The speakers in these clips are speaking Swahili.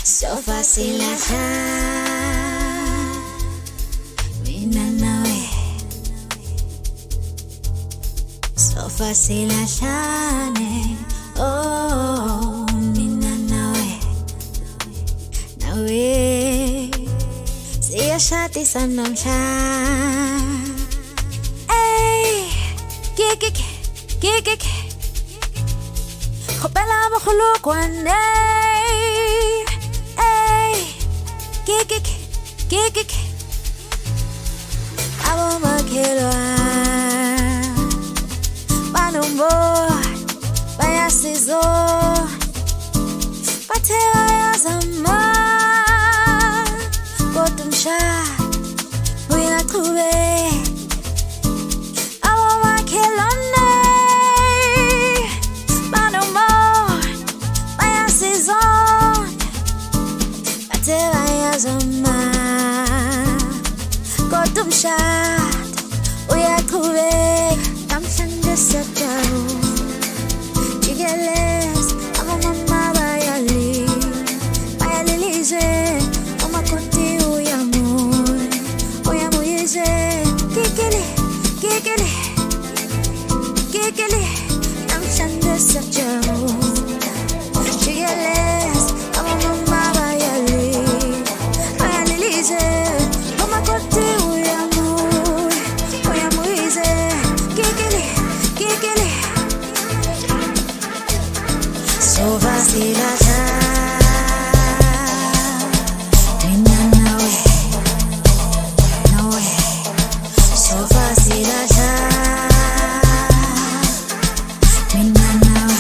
So fácil achar, mina nawe. So fácil achar, oh, mina nawe. Nawe, siyashati sanomsha. Ay, kik. Khopela mo khulukwane. Kik. Abo makhelwa. Banombo, bayasizo. Bathe bayazama. Kodwa umshado uyaqhubeka. Abo makhelwane. Banombo, bayasizo. Bathe bayazama. Kodwa umshado uyaqhubeka. Namhlanje siyajabula. Jikeleza abamama bayalilize. Umakoti uyamuyize. Kikili. Namhlanje siyajabula. Jikeleza abamama bayalilize. Umakoti uyamuyize. Kikili. So fácil achar, mina nawe. So fácil achar, mina nawe.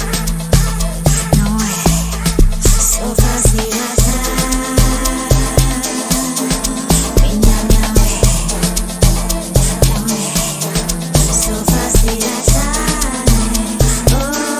So fácil achar, mina nawe. So fácil achar, oh.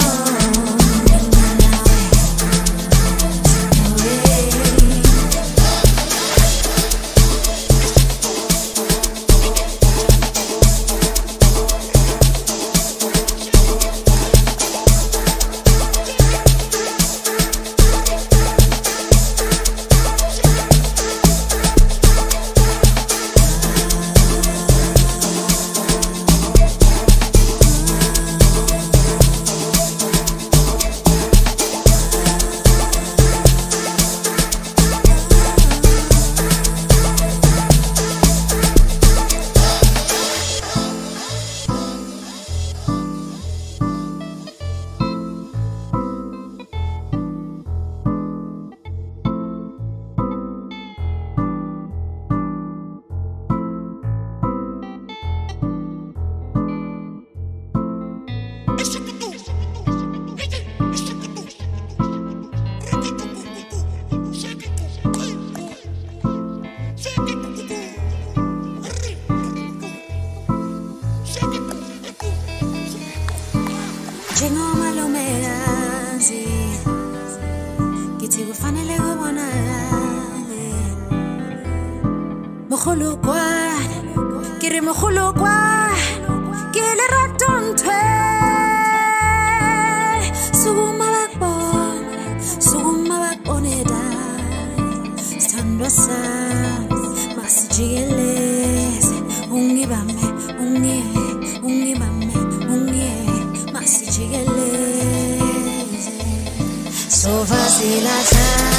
Njengoba lo melazi kithi kufanele ubonakale. Mokhulukwane kiri mokhulukwane ke le ratontwe. Sukuma bakbone da sithandwa sami masijikeleze. Ungibambe masijikeleze. So fácil achar.